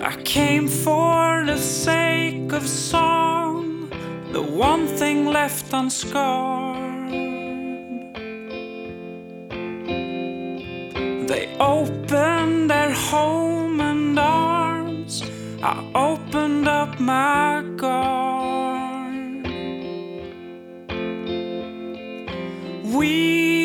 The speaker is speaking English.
I came for the sake of song, the one thing left unscarred. They opened their home and arms, I opened up my guard. We